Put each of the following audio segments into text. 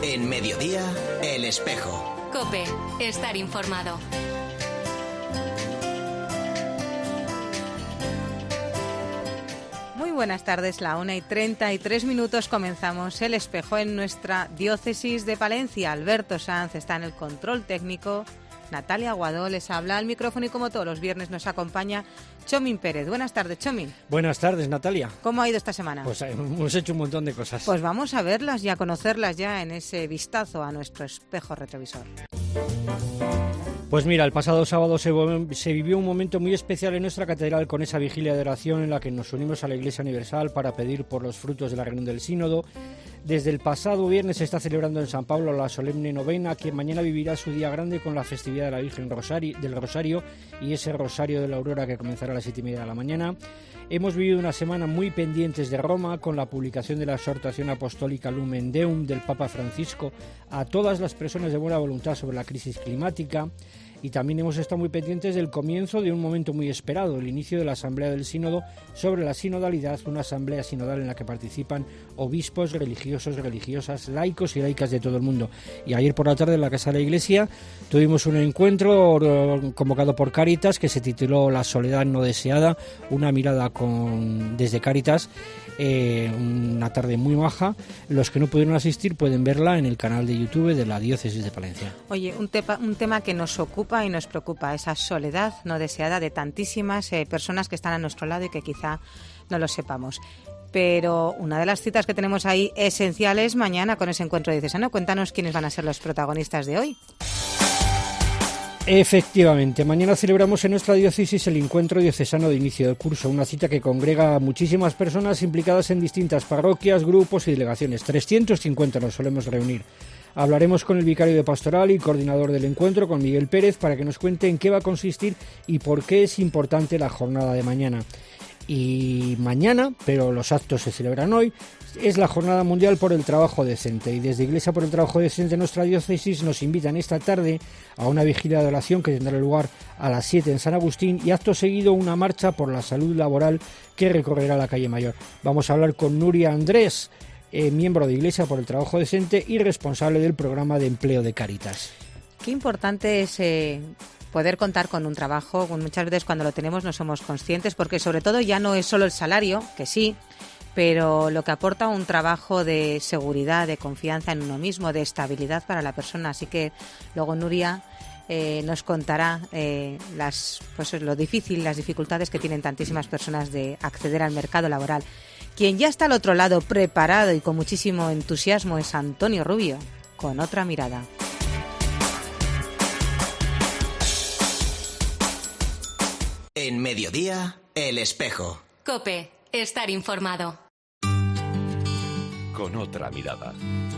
En Mediodía, El Espejo. COPE, estar informado. Muy buenas tardes, la 1:33 comenzamos El Espejo en nuestra diócesis de Palencia. Alberto Sanz está en el control técnico, Natalia Aguado les habla al micrófono y como todos los viernes nos acompaña Chomin Pérez. Buenas tardes, Chomin. Buenas tardes, Natalia. ¿Cómo ha ido esta semana? Pues hemos hecho un montón de cosas. Pues vamos a verlas y a conocerlas ya en ese vistazo a nuestro espejo retrovisor. Pues mira, el pasado sábado se vivió un momento muy especial en nuestra catedral con esa vigilia de oración en la que nos unimos a la Iglesia Universal para pedir por los frutos de la reunión del Sínodo. Desde el pasado viernes se está celebrando en San Pablo la solemne novena, que mañana vivirá su día grande con la festividad de la Virgen del Rosario y ese Rosario de la Aurora que comenzará a las 7:30 de la mañana. Hemos vivido una semana muy pendientes de Roma con la publicación de la exhortación apostólica Lumen Deum del Papa Francisco a todas las personas de buena voluntad sobre la crisis climática. Y también hemos estado muy pendientes del comienzo de un momento muy esperado, el inicio de la Asamblea del Sínodo sobre la sinodalidad, una asamblea sinodal en la que participan obispos, religiosos, religiosas, laicos y laicas de todo el mundo. Y ayer por la tarde en la Casa de la Iglesia tuvimos un encuentro convocado por Cáritas que se tituló La soledad no deseada, una mirada desde Cáritas, una tarde muy maja. Los que no pudieron asistir pueden verla en el canal de YouTube de la Diócesis de Palencia. Oye, un tema que nos ocupa y nos preocupa, esa soledad no deseada de tantísimas personas que están a nuestro lado y que quizá no lo sepamos. Pero una de las citas que tenemos ahí esenciales mañana con ese encuentro diocesano. Cuéntanos quiénes van a ser los protagonistas de hoy. Efectivamente, mañana celebramos en nuestra diócesis el encuentro diocesano de inicio del curso, una cita que congrega a muchísimas personas implicadas en distintas parroquias, grupos y delegaciones. 350 nos solemos reunir. Hablaremos con el vicario de pastoral y coordinador del encuentro, con Miguel Pérez, para que nos cuente en qué va a consistir y por qué es importante la jornada de mañana. Y mañana, pero los actos se celebran hoy, es la Jornada Mundial por el Trabajo Decente. Y desde Iglesia por el Trabajo Decente, nuestra diócesis nos invitan esta tarde a una vigilia de oración que tendrá lugar a las 7 en San Agustín y acto seguido una marcha por la salud laboral que recorrerá la calle Mayor. Vamos a hablar con Nuria Andrés, miembro de Iglesia por el Trabajo Decente y responsable del programa de empleo de Cáritas. Qué importante es poder contar con un trabajo. Muchas veces cuando lo tenemos no somos conscientes, porque sobre todo ya no es solo el salario, que sí, pero lo que aporta un trabajo de seguridad, de confianza en uno mismo, de estabilidad para la persona. Así que luego Nuria nos contará lo difícil, las dificultades que tienen tantísimas personas de acceder al mercado laboral. Quien ya está al otro lado, preparado y con muchísimo entusiasmo, es Antonio Rubio, con otra mirada. En Mediodía, El Espejo. COPE, estar informado. Con otra mirada.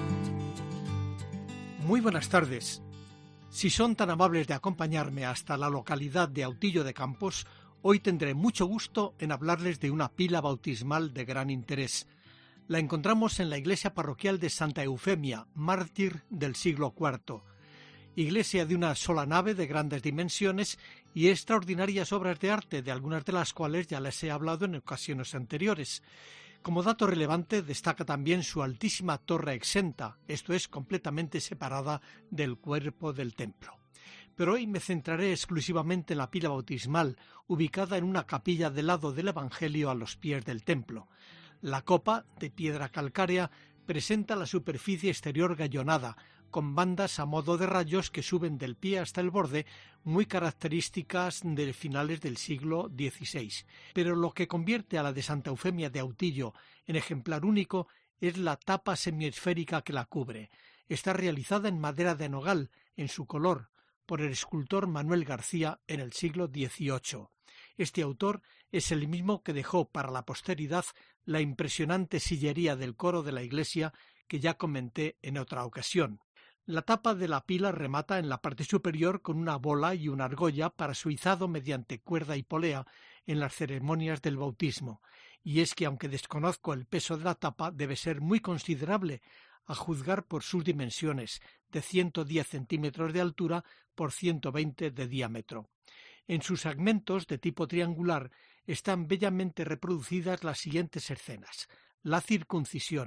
Muy buenas tardes. Si son tan amables de acompañarme hasta la localidad de Autillo de Campos, hoy tendré mucho gusto en hablarles de una pila bautismal de gran interés. La encontramos en la iglesia parroquial de Santa Eufemia, mártir del siglo IV. Iglesia de una sola nave de grandes dimensiones y extraordinarias obras de arte, de algunas de las cuales ya les he hablado en ocasiones anteriores. Como dato relevante destaca también su altísima torre exenta, esto es, completamente separada del cuerpo del templo. Pero hoy me centraré exclusivamente en la pila bautismal, ubicada en una capilla del lado del Evangelio a los pies del templo. La copa, de piedra calcárea, presenta la superficie exterior gallonada, con bandas a modo de rayos que suben del pie hasta el borde, muy características de finales del siglo XVI. Pero lo que convierte a la de Santa Eufemia de Autillo en ejemplar único es la tapa semiesférica que la cubre. Está realizada en madera de nogal, en su color, por el escultor Manuel García en el siglo XVIII. Este autor es el mismo que dejó para la posteridad la impresionante sillería del coro de la iglesia que ya comenté en otra ocasión. La tapa de la pila remata en la parte superior con una bola y una argolla para su izado mediante cuerda y polea en las ceremonias del bautismo. Y es que, aunque desconozco el peso de la tapa, debe ser muy considerable, a juzgar por sus dimensiones, de 110 centímetros de altura por 120 de diámetro. En sus segmentos de tipo triangular están bellamente reproducidas las siguientes escenas: la circuncisión,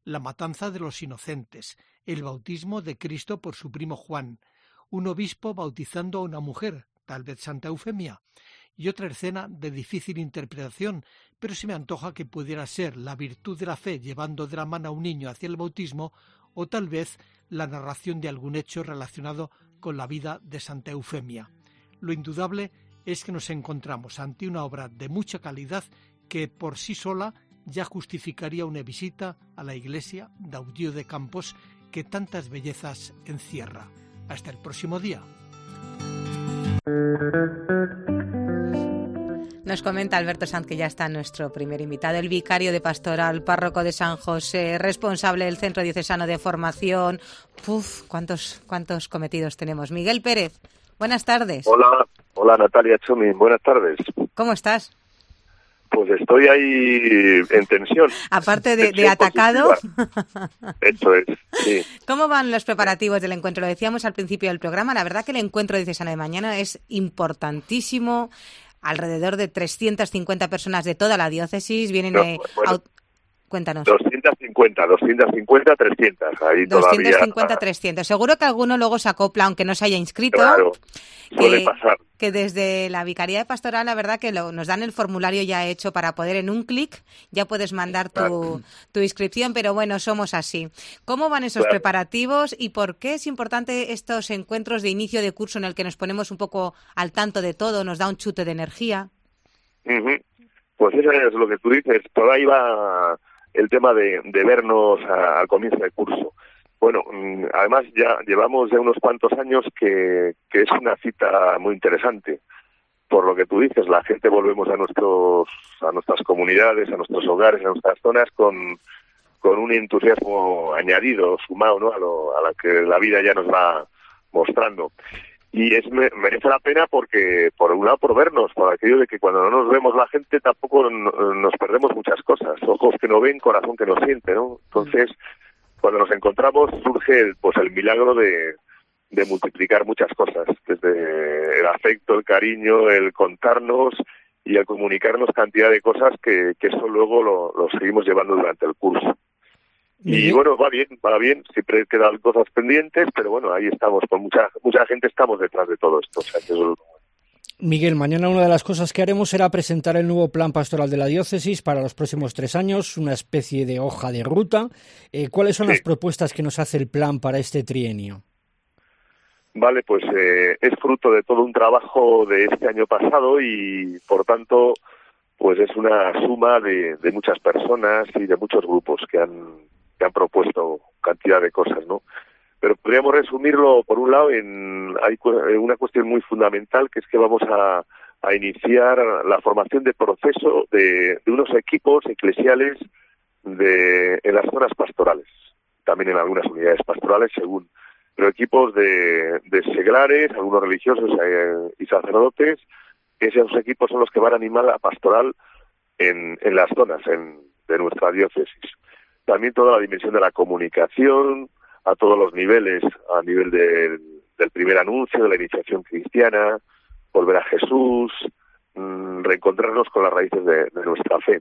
la matanza de los inocentes, el bautismo de Cristo por su primo Juan, un obispo bautizando a una mujer, tal vez Santa Eufemia, y otra escena de difícil interpretación, pero se me antoja que pudiera ser la virtud de la fe llevando de la mano a un niño hacia el bautismo, o tal vez la narración de algún hecho relacionado con la vida de Santa Eufemia. Lo indudable es que nos encontramos ante una obra de mucha calidad que por sí sola ya justificaría una visita a la iglesia de Audío de Campos que tantas bellezas encierra. Hasta el próximo día. Nos comenta Alberto Sanz que ya está nuestro primer invitado, el vicario de Pastoral, párroco de San José, responsable del Centro Diocesano de Formación. ¿Cuántos cometidos tenemos? Miguel Pérez, buenas tardes. Hola Natalia Chumi, buenas tardes. ¿Cómo estás? Pues estoy ahí en tensión. Aparte de atacado. Eso es, sí. ¿Cómo van los preparativos del encuentro? Lo decíamos al principio del programa, la verdad que el encuentro diocesano de mañana es importantísimo. Alrededor de 350 personas de toda la diócesis vienen. Cuéntanos. 250, 300. Ahí 250, 300. Seguro que alguno luego se acopla, aunque no se haya inscrito. Claro, suele pasar. Que desde la Vicaría de Pastoral, la verdad que nos dan el formulario ya hecho para poder en un clic, ya puedes mandar tu inscripción, pero bueno, somos así. ¿Cómo van esos preparativos y por qué es importante estos encuentros de inicio de curso en el que nos ponemos un poco al tanto de todo, nos da un chute de energía? Pues eso es lo que tú dices, por ahí va el tema de vernos al comienzo del curso. Bueno, además ya llevamos ya unos cuantos años que es una cita muy interesante. Por lo que tú dices, la gente volvemos a nuestras comunidades, a nuestros hogares, a nuestras zonas con un entusiasmo añadido, sumado, ¿no? a la que la vida ya nos va mostrando. Y merece la pena porque, por un lado, por vernos, por aquello de que cuando no nos vemos la gente tampoco nos perdemos muchas cosas. Ojos que no ven, corazón que no siente, ¿no? Entonces, cuando nos encontramos surge el milagro de multiplicar muchas cosas, desde el afecto, el cariño, el contarnos y el comunicarnos cantidad de cosas que eso luego lo seguimos llevando durante el curso. Y bueno, va bien, siempre quedan cosas pendientes, pero bueno, ahí estamos, con mucha gente estamos detrás de todo esto. O sea, que eso... Miguel, mañana una de las cosas que haremos será presentar el nuevo plan pastoral de la diócesis para los próximos 3 años, una especie de hoja de ruta. ¿Cuáles son las propuestas que nos hace el plan para este trienio? Vale, pues es fruto de todo un trabajo de este año pasado y, por tanto, pues es una suma de muchas personas y de muchos grupos que han propuesto cantidad de cosas, ¿no? Pero podríamos resumirlo, por un lado, hay una cuestión muy fundamental, que es que vamos a iniciar la formación de proceso de unos equipos eclesiales en las zonas pastorales, también en algunas unidades pastorales, pero equipos de seglares, algunos religiosos y sacerdotes, que esos equipos son los que van a animar la pastoral en las zonas de nuestra diócesis. También toda la dimensión de la comunicación a todos los niveles, a nivel del primer anuncio, de la iniciación cristiana, volver a Jesús, reencontrarnos con las raíces de nuestra fe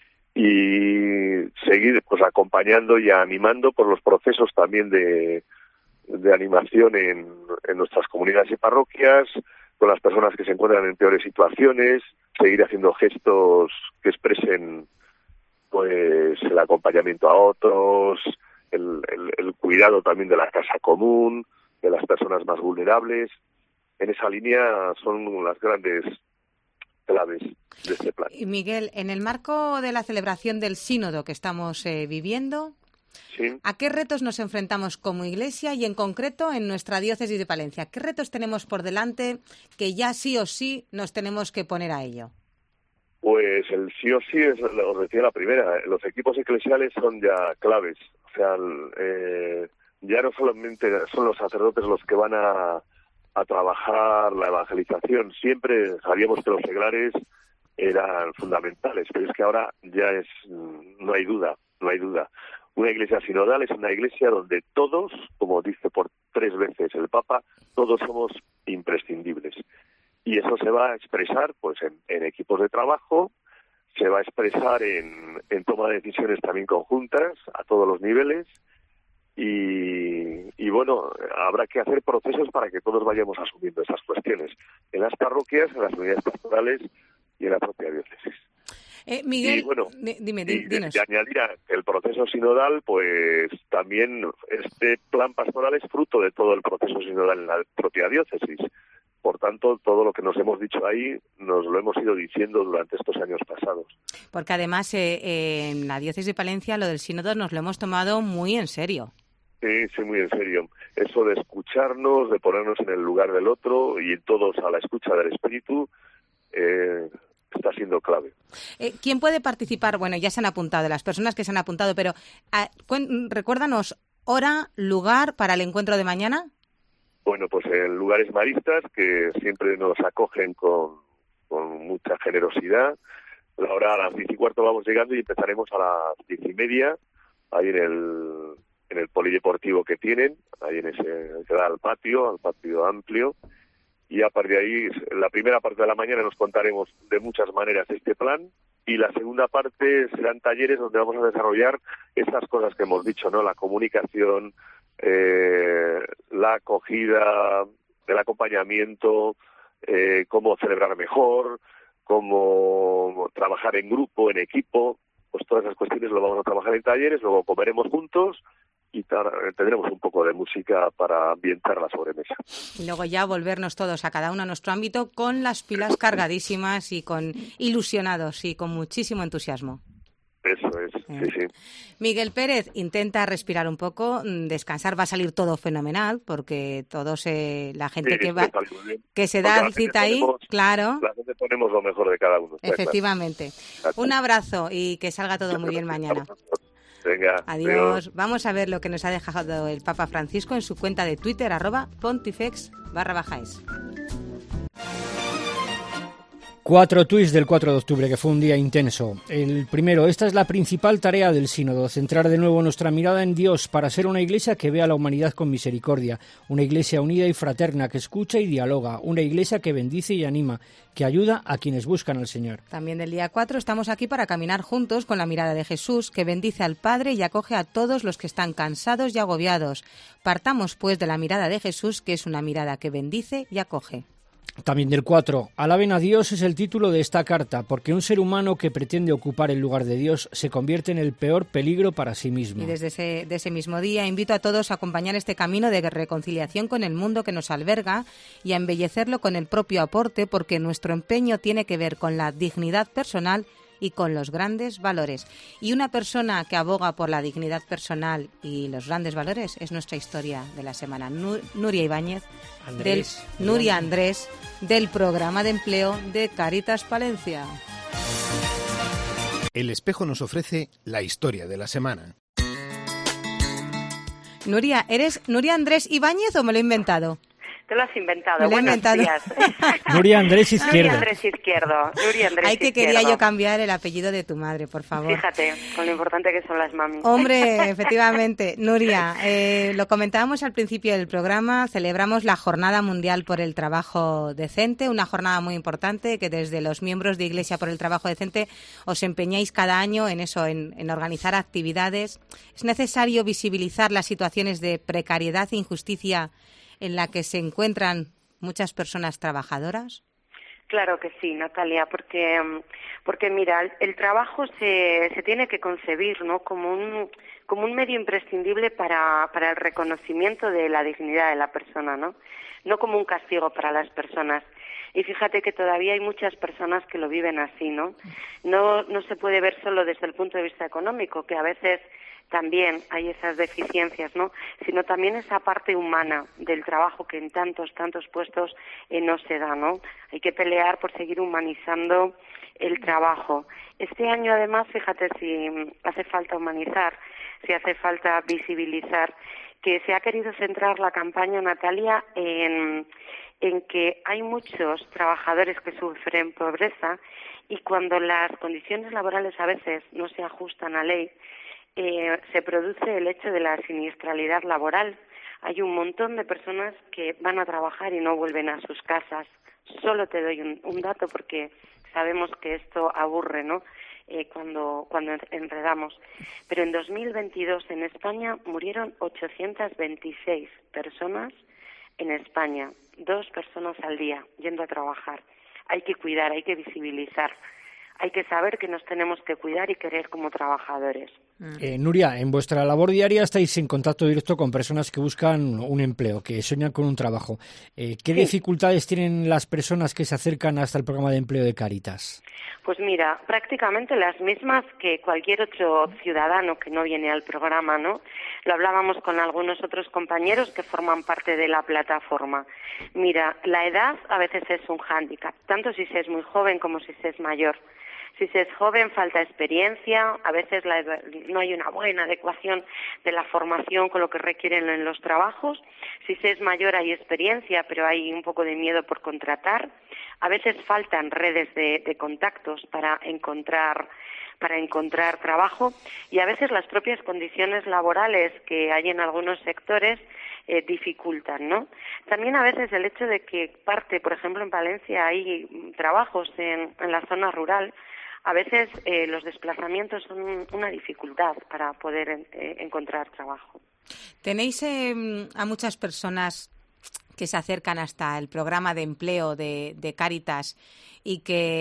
y seguir acompañando y animando por los procesos también de animación en nuestras comunidades y parroquias, con las personas que se encuentran en peores situaciones, seguir haciendo gestos que expresen pues el acompañamiento a otros, el cuidado también de la casa común, de las personas más vulnerables. En esa línea son las grandes claves de este plan. Y Miguel, en el marco de la celebración del sínodo que estamos viviendo, ¿sí? ¿A qué retos nos enfrentamos como Iglesia y en concreto en nuestra diócesis de Palencia? ¿Qué retos tenemos por delante que ya sí o sí nos tenemos que poner a ello? Pues el sí o sí, os decía la primera, los equipos eclesiales son ya claves. O sea, ya no solamente son los sacerdotes los que van a trabajar la evangelización. Siempre sabíamos que los seglares eran fundamentales, pero es que ahora ya no hay duda. Una iglesia sinodal es una iglesia donde todos, como dice por 3 veces el Papa, todos somos imprescindibles. Y eso se va a expresar pues en equipos de trabajo, se va a expresar en toma de decisiones también conjuntas a todos los niveles y bueno, habrá que hacer procesos para que todos vayamos asumiendo esas cuestiones en las parroquias, en las unidades pastorales y en la propia diócesis. Miguel, y bueno, dinos. Y añadir que el proceso sinodal, pues también este plan pastoral es fruto de todo el proceso sinodal en la propia diócesis. Por tanto, todo lo que nos hemos dicho ahí nos lo hemos ido diciendo durante estos años pasados. Porque además en la diócesis de Palencia lo del sínodo nos lo hemos tomado muy en serio. Sí, muy en serio. Eso de escucharnos, de ponernos en el lugar del otro y todos a la escucha del Espíritu, está siendo clave. ¿Quién puede participar? Bueno, ya se han apuntado, las personas que se han apuntado, pero recuérdanos hora, lugar para el encuentro de mañana. Bueno, pues en lugares maristas que siempre nos acogen con mucha generosidad. La hora a las 10:15 vamos llegando y empezaremos a las 10:30 ahí en el polideportivo que tienen, ahí en ese que da al patio amplio. Y a partir de ahí, en la primera parte de la mañana nos contaremos de muchas maneras este plan y la segunda parte serán talleres donde vamos a desarrollar estas cosas que hemos dicho, ¿no? La comunicación, la acogida, el acompañamiento, cómo celebrar mejor, cómo trabajar en grupo, en equipo, pues todas esas cuestiones lo vamos a trabajar en talleres, luego comeremos juntos y tendremos un poco de música para ambientar la sobremesa. Y luego ya volvernos todos a cada uno a nuestro ámbito con las pilas cargadísimas y con ilusionados y con muchísimo entusiasmo. Eso es, sí. Miguel Pérez, intenta respirar un poco, descansar, va a salir todo fenomenal, porque todos, la gente que se da cita ahí, claro. La gente ponemos lo mejor de cada uno. Efectivamente. Claro. Un abrazo y que salga todo muy bien mañana. Venga, adiós. Vamos a ver lo que nos ha dejado el Papa Francisco en su cuenta de Twitter, @pontifex_es. 4 tuits del 4 de octubre, que fue un día intenso. El primero, esta es la principal tarea del sínodo, centrar de nuevo nuestra mirada en Dios para ser una iglesia que vea a la humanidad con misericordia, una iglesia unida y fraterna que escucha y dialoga, una iglesia que bendice y anima, que ayuda a quienes buscan al Señor. También del día 4 estamos aquí para caminar juntos con la mirada de Jesús, que bendice al Padre y acoge a todos los que están cansados y agobiados. Partamos pues de la mirada de Jesús, que es una mirada que bendice y acoge. También del 4, alaben a Dios es el título de esta carta, porque un ser humano que pretende ocupar el lugar de Dios se convierte en el peor peligro para sí mismo. Y desde ese mismo día invito a todos a acompañar este camino de reconciliación con el mundo que nos alberga y a embellecerlo con el propio aporte, porque nuestro empeño tiene que ver con la dignidad personal y con los grandes valores. Y una persona que aboga por la dignidad personal y los grandes valores es nuestra historia de la semana. Nuria Ibáñez, Nuria Andrés, del programa de empleo de Cáritas Palencia. El Espejo nos ofrece la historia de la semana. Nuria, ¿eres Nuria Andrés Ibáñez o me lo he inventado? Te lo has inventado. Me lo he inventado. Días. Nuria Andrés Izquierdo. Nuria Andrés Izquierdo. Ay, que quería yo cambiar el apellido de tu madre, por favor. Fíjate, con lo importante que son las mamis. Hombre, efectivamente. Nuria, lo comentábamos al principio del programa, celebramos la Jornada Mundial por el Trabajo Decente, una jornada muy importante que desde los miembros de Iglesia por el Trabajo Decente os empeñáis cada año en eso, en organizar actividades. ¿Es necesario visibilizar las situaciones de precariedad e injusticia en la que se encuentran muchas personas trabajadoras? Claro que sí, Natalia, porque mira, el trabajo se tiene que concebir, ¿no?, como un medio imprescindible para el reconocimiento de la dignidad de la persona, no como un castigo para las personas. Y fíjate que todavía hay muchas personas que lo viven así, ¿no? No se puede ver solo desde el punto de vista económico, que a veces también hay esas deficiencias, ¿no?, sino también esa parte humana del trabajo que en tantos puestos no se da, ¿no? Hay que pelear por seguir humanizando el trabajo. Este año, además, fíjate, si hace falta humanizar, si hace falta visibilizar, que se ha querido centrar la campaña, Natalia, en que hay muchos trabajadores que sufren pobreza y cuando las condiciones laborales a veces no se ajustan a ley, se produce el hecho de la siniestralidad laboral. Hay un montón de personas que van a trabajar y no vuelven a sus casas. Solo te doy un dato porque sabemos que esto aburre, ¿no? Cuando enredamos. Pero en 2022 en España murieron 826 personas en España, 2 personas al día yendo a trabajar. Hay que cuidar, hay que visibilizar. Hay que saber que nos tenemos que cuidar y querer como trabajadores. Nuria, en vuestra labor diaria estáis en contacto directo con personas que buscan un empleo, que sueñan con un trabajo. ¿Qué dificultades tienen las personas que se acercan hasta el programa de empleo de Cáritas? Pues mira, prácticamente las mismas que cualquier otro ciudadano que no viene al programa, ¿no? Lo hablábamos con algunos otros compañeros que forman parte de la plataforma. Mira, la edad a veces es un hándicap, tanto si se es muy joven como si se es mayor. Si se es joven, falta experiencia, a veces no hay una buena adecuación de la formación con lo que requieren en los trabajos. Si se es mayor, hay experiencia, pero hay un poco de miedo por contratar. A veces faltan redes de contactos para encontrar trabajo, y a veces las propias condiciones laborales que hay en algunos sectores dificultan, ¿no? También a veces el hecho de que por ejemplo en Palencia hay trabajos en la zona rural. A veces los desplazamientos son una dificultad para poder encontrar trabajo. ¿Tenéis a muchas personas que se acercan hasta el programa de empleo de Cáritas y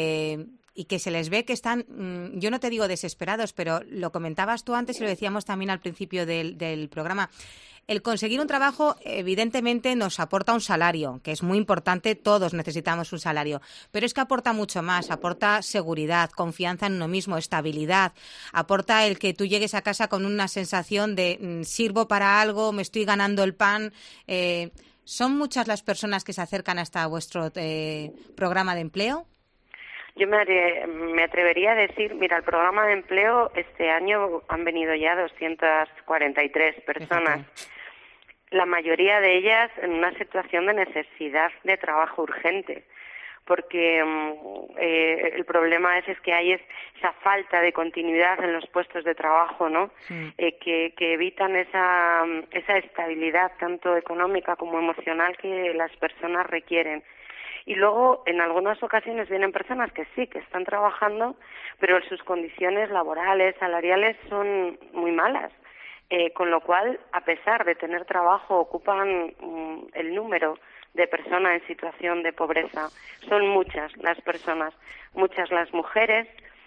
que se les ve que están, yo no te digo desesperados, pero lo comentabas tú antes y lo decíamos también al principio del programa? El conseguir un trabajo, evidentemente, nos aporta un salario, que es muy importante, todos necesitamos un salario, pero es que aporta mucho más, aporta seguridad, confianza en uno mismo, estabilidad, aporta el que tú llegues a casa con una sensación de sirvo para algo, me estoy ganando el pan. ¿Son muchas las personas que se acercan hasta vuestro programa de empleo? Yo me atrevería a decir, mira, el programa de empleo este año han venido ya 243 personas. La mayoría de ellas en una situación de necesidad de trabajo urgente, porque el problema es que hay esa falta de continuidad en los puestos de trabajo, ¿no? Que evitan esa estabilidad tanto económica como emocional que las personas requieren. Y luego, en algunas ocasiones vienen personas que sí, que están trabajando, pero sus condiciones laborales, salariales son muy malas. Con lo cual, a pesar de tener trabajo, ocupan el número de personas en situación de pobreza. Son muchas las personas, muchas las mujeres.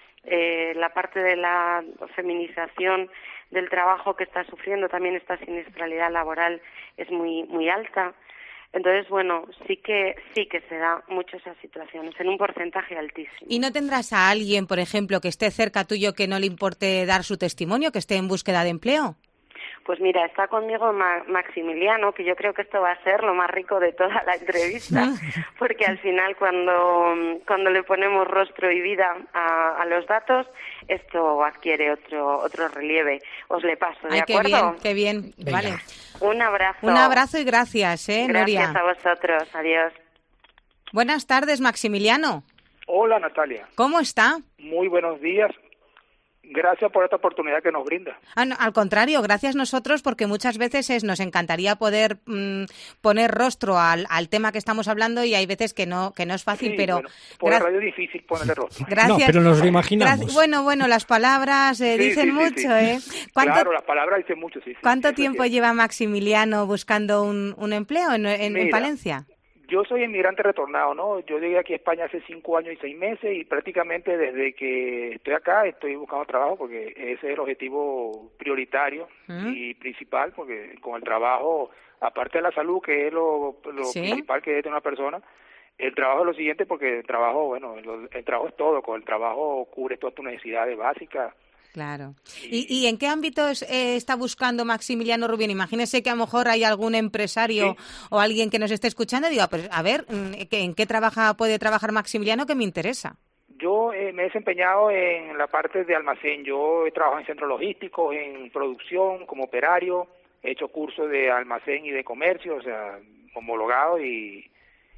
La parte de la feminización del trabajo que está sufriendo también esta siniestralidad laboral es muy alta. Entonces, bueno, sí que se da mucho esas situaciones, en un porcentaje altísimo. ¿Y no tendrás a alguien, por ejemplo, que esté cerca tuyo que no le importe dar su testimonio, que esté en búsqueda de empleo? Pues mira, está conmigo Maximiliano, que yo creo que esto va a ser lo más rico de toda la entrevista, porque al final cuando le ponemos rostro y vida a los datos, esto adquiere otro relieve. Os le paso, ¿de acuerdo? Qué bien, Venga. Vale. Un abrazo. Un abrazo y gracias, Gracias Nuria. a vosotros, adiós. Buenas tardes, Maximiliano. Hola, Natalia. ¿Cómo está? Muy buenos días. Gracias por esta oportunidad que nos brinda. No, al contrario, gracias nosotros, porque muchas veces nos encantaría poder poner rostro al tema que estamos hablando y hay veces que no es fácil, Sí, pero... bueno, por la radio es difícil ponerle rostro. Gracias. No, pero nos lo imaginamos. Bueno, las palabras dicen mucho, ¿eh? Claro, las palabras dicen mucho, sí. ¿Cuánto sí, tiempo lleva Maximiliano buscando un empleo en Palencia? Yo soy inmigrante retornado, ¿no? Yo llegué aquí a España hace 5 años y 6 meses y prácticamente desde que estoy acá estoy buscando trabajo porque ese es el objetivo prioritario y principal, porque con el trabajo, aparte de la salud, que es lo principal que es de una persona, el trabajo es lo siguiente, porque el trabajo, bueno, el trabajo es todo, con el trabajo cubre todas tus necesidades básicas. Claro. ¿Y en qué ámbitos está buscando Maximiliano Rubín? Imagínese que a lo mejor hay algún empresario o alguien que nos esté escuchando y diga, pues a ver, ¿en qué puede trabajar Maximiliano que me interesa? Yo me he desempeñado en la parte de almacén. Yo he trabajado en centros logísticos, en producción, como operario. He hecho cursos de almacén y de comercio, o sea, homologado, y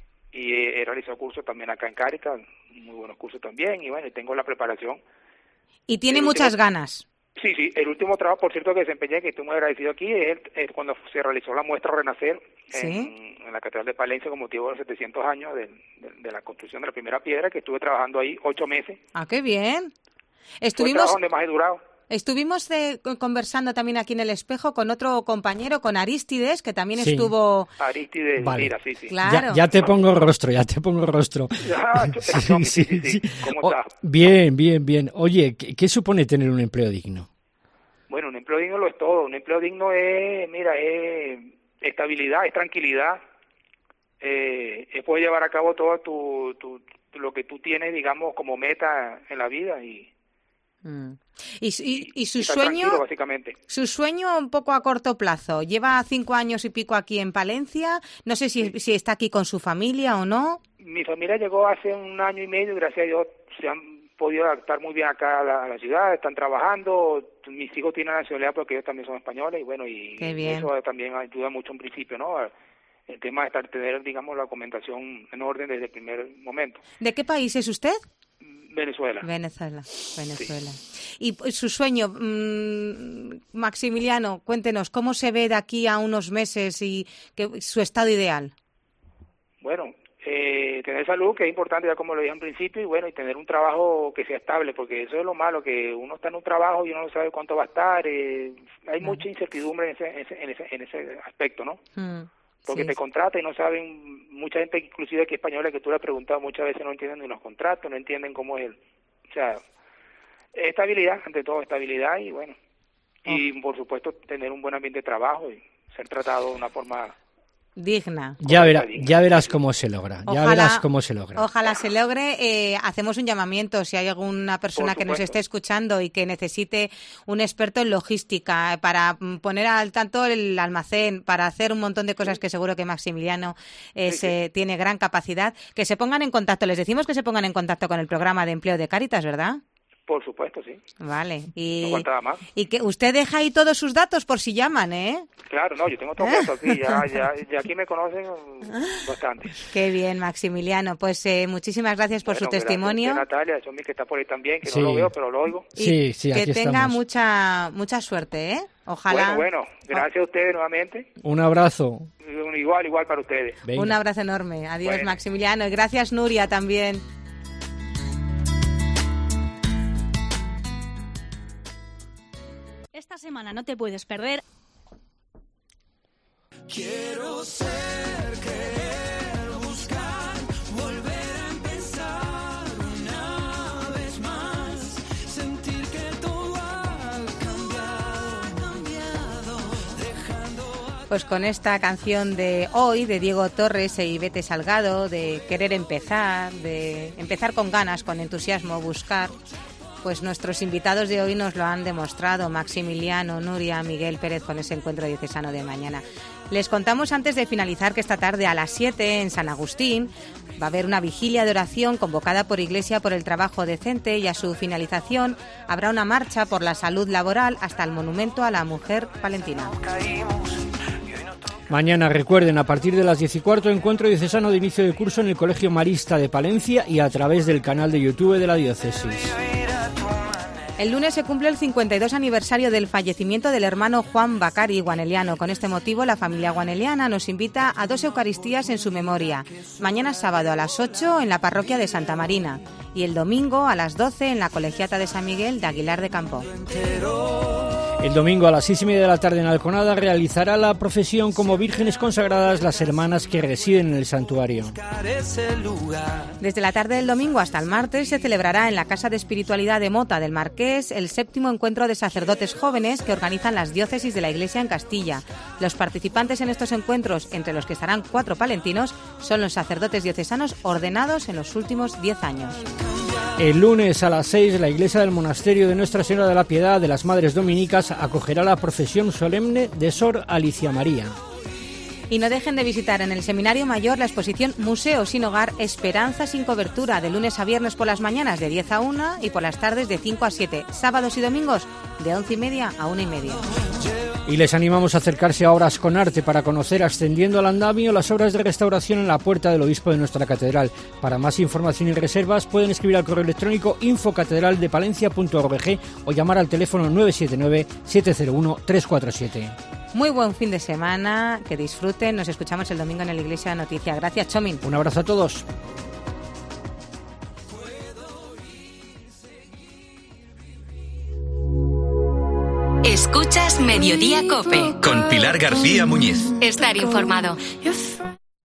he realizado cursos también acá en Cáritas, muy buenos cursos también, y bueno, tengo la preparación. Y tiene muchas ganas. Sí, el último trabajo, por cierto, que desempeñé, que estoy muy agradecido aquí, es cuando se realizó la muestra Renacer en la Catedral de Palencia con motivo de los 700 años de la construcción de la primera piedra, que estuve trabajando ahí 8 meses. ¡Ah, qué bien! Fue el trabajo donde más he durado. Estuvimos conversando también aquí en El Espejo con otro compañero, con Arístides, que también estuvo... Arístides, vale. Mira, sí. Claro. Ya te pongo rostro. Sí. ¿Cómo estás? Bien. Oye, ¿qué supone tener un empleo digno? Bueno, un empleo digno lo es todo. Un empleo digno es estabilidad, es tranquilidad, es poder llevar a cabo todo lo que tú tienes, digamos, como meta en la vida Y su sueño, básicamente. Su sueño un poco a corto plazo. Lleva 5 años y pico aquí en Palencia. No sé si está aquí con su familia o no. Mi familia llegó hace 1 año y medio, gracias a Dios se han podido adaptar muy bien acá a la ciudad, están trabajando. Mis hijos tienen nacionalidad porque ellos también son españoles y bueno, eso también ayuda mucho en principio, ¿no? El tema de tener, digamos, la documentación en orden desde el primer momento. ¿De qué país es usted? Venezuela. Sí. Y su sueño, Maximiliano, cuéntenos, ¿cómo se ve de aquí a unos meses y su estado ideal? Bueno, tener salud, que es importante, ya como lo dije al principio, y bueno, y tener un trabajo que sea estable, porque eso es lo malo, que uno está en un trabajo y uno no sabe cuánto va a estar, hay mucha incertidumbre en ese aspecto, ¿no? Porque te contratan y no saben, mucha gente inclusive aquí española que tú le has preguntado muchas veces no entienden ni los contratos, no entienden cómo es o sea, estabilidad, ante todo estabilidad y bueno, y por supuesto tener un buen ambiente de trabajo y ser tratado de una forma digna. Ya verás cómo se logra. Ojalá se logre. Hacemos un llamamiento si hay alguna persona que nos esté escuchando y que necesite un experto en logística para poner al tanto el almacén, para hacer un montón de cosas que seguro que Maximiliano tiene gran capacidad, que se pongan en contacto. Les decimos que se pongan en contacto con el programa de empleo de Cáritas, ¿verdad? Por supuesto, sí. Vale. No faltaba más. Y que usted deja ahí todos sus datos por si llaman, ¿eh? Claro, no, yo tengo todo puesto aquí. Ya aquí me conocen bastante. Qué bien, Maximiliano. Pues muchísimas gracias por su testimonio. Gracias, Natalia, eso que está por ahí también, que no lo veo, pero lo oigo. Sí, aquí que tenga estamos. mucha suerte, ¿eh? Ojalá. Bueno, gracias a ustedes nuevamente. Un abrazo. Igual para ustedes. Venga. Un abrazo enorme. Adiós, Maximiliano. Y gracias, Nuria, también. Esta semana no te puedes perder. Quiero ser, querer, buscar, volver a empezar una vez más, sentir que todo ha cambiado, dejando... Pues con esta canción de hoy, de Diego Torres e Ivete Salgado, de querer empezar, de empezar con ganas, con entusiasmo, buscar... Pues nuestros invitados de hoy nos lo han demostrado, Maximiliano, Nuria, Miguel Pérez, con ese encuentro diocesano de mañana. Les contamos antes de finalizar que esta tarde a las 7 en San Agustín va a haber una vigilia de oración convocada por Iglesia por el Trabajo Decente y a su finalización habrá una marcha por la salud laboral hasta el Monumento a la Mujer palentina. Mañana, recuerden, a partir de las 10:15, encuentro diocesano de inicio de curso en el Colegio Marista de Palencia y a través del canal de YouTube de la diócesis. El lunes se cumple el 52 aniversario del fallecimiento del hermano Juan Bacari, guaneliano. Con este motivo, la familia guaneliana nos invita a 2 Eucaristías en su memoria. Mañana sábado a las 8 en la parroquia de Santa Marina y el domingo a las 12 en la colegiata de San Miguel de Aguilar de Campo. El domingo a las 6:30 de la tarde en Alconada realizará la profesión como vírgenes consagradas las hermanas que residen en el santuario. Desde la tarde del domingo hasta el martes se celebrará en la Casa de Espiritualidad de Mota del Marqués el 7º encuentro de sacerdotes jóvenes que organizan las diócesis de la Iglesia en Castilla. Los participantes en estos encuentros, entre los que estarán 4 palentinos, son los sacerdotes diocesanos ordenados en los últimos 10 años. El lunes a las 6, la iglesia del monasterio de Nuestra Señora de la Piedad de las Madres Dominicas acogerá la procesión solemne de Sor Alicia María. Y no dejen de visitar en el Seminario Mayor la exposición Museo sin Hogar, Esperanza sin Cobertura, de lunes a viernes por las mañanas de 10 a 1 y por las tardes de 5 a 7, sábados y domingos de 11:30 a 1:30. Y les animamos a acercarse a Obras con Arte para conocer, ascendiendo al andamio, las obras de restauración en la puerta del obispo de nuestra catedral. Para más información y reservas pueden escribir al correo electrónico info@catedraldepalencia.org o llamar al teléfono 979-701-347. Muy buen fin de semana, que disfruten. Nos escuchamos el domingo en la Iglesia Noticia. Gracias, Chomin. Un abrazo a todos. Escuchas Mediodía COPE. Con Pilar García Muñiz. Estar informado.